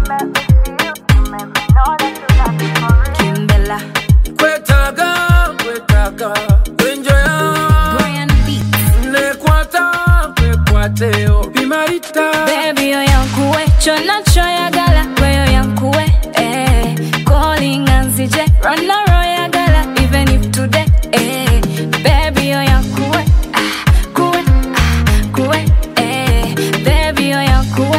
Kimbella. Kwetaga, enjoya. Brian Beats. Nekwateo, bimarita. Baby, yo yankuwe, chona choya gala, yo yankuwe, calling anzije, rana roya gala, even if today, baby, yo yankuwe, kuwe, baby, yo yankuwe,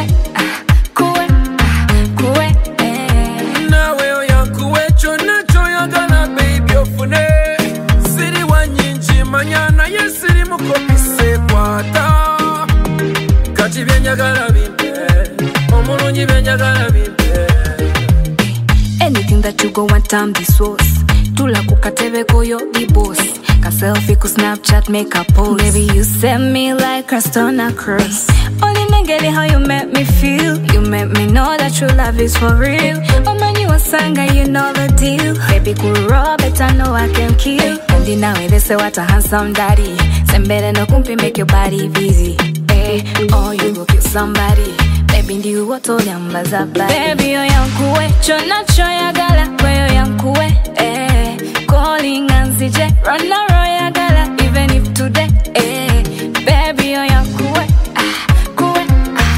kuwe, Nawe yo yankuwe, chona choya gala, baby, ofune. Siri wanyinji, manyana, yesiri mukomise kwata. Kati byenjagala bimpe, omulungi byenjagala bimpe. Anything that you go want, I'm the source. Tula kukatebe koyo the boss. Ka selfie ku Snapchat make a post. Baby, you send me like Christ on a cross. Only nigga how you make me feel. You make me know that true love is for real. Oh man, you a singer, you know the deal. Baby, cool raw, better know I can kill. And then now they say what a handsome daddy. Send better no kumpi make your body busy. Oh, you go kill somebody. Baby, ndiyo woto yambaza body. Baby, yo yankuwe, chona choya gala, yo yankuwe, calling anzije, rana roya gala, even if today, baby, yo yankuwe, kuwe,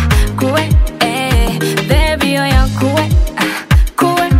baby, yo yankuwe, kuwe,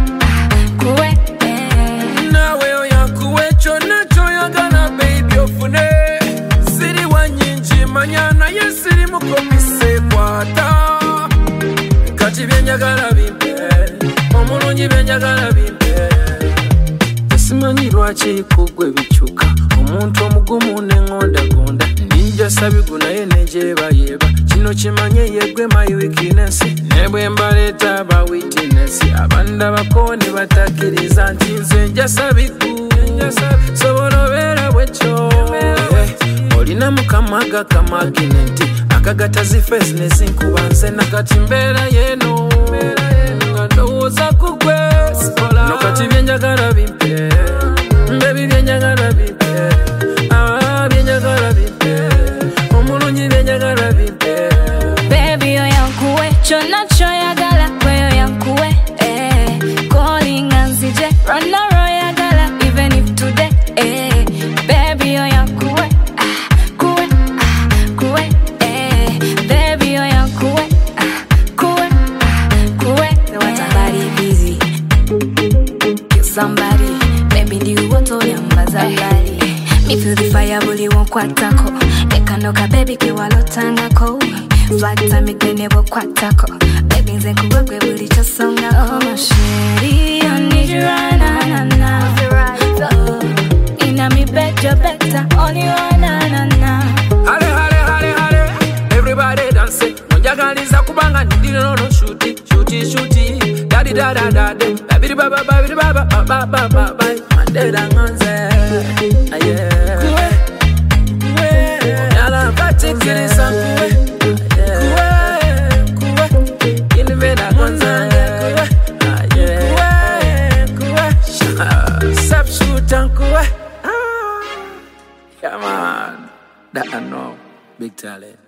Nawe yo yankuwe, chona choya gala, baby, ofune. Siri wanyinji, manyana, yesiri mukomise kwata. Kati byenjagala bimpe, omulungi byenjagala bimpe. Simanyi lwaki kugwe bikyuka, omuntu omugumu n'engondagonda. Ninja sabigu naye nejebayeba, kino kimanye yegwe my weakness. Ne bwe mbaleeta aba witness, abanda bakone batakkiriza nti nze nja sabigu. Sobola obeera bwekyo, olina mukama agakamakine akagatazi face nezinkuba nze nakati mbeera yeno nga ndowooza kugwe nokati byenjagala bimpe baby byenjagala bimpe byenjagala bimpe omulungi byenjagala bimpe baby, yo yankuwe, chona choya gala, yo yankuwe, calling anzije, rana roya gala, even if today, baby, yo yankuwe, kuwe, baby, yo yankuwe, kuwe, they want a body busy, kill somebody, baby, ndiyo woto yambaza body. Me feel the fire, bully won't kwatako. Ekanoka baby kiwalotangako. Flag time it never kwatako. Baby nze kubagwe buli chosonga. Oh my shady, I need you right na. So, inna me bed you better, only one na. Hale, everybody dance. Njagaliza kubanga ndiri no shoot. Daddy babidi baba mandela nganze. Yala patikirisa kuwe. Ilivena nganze. Subshoot kuwe. Come on. That I know. Big talent.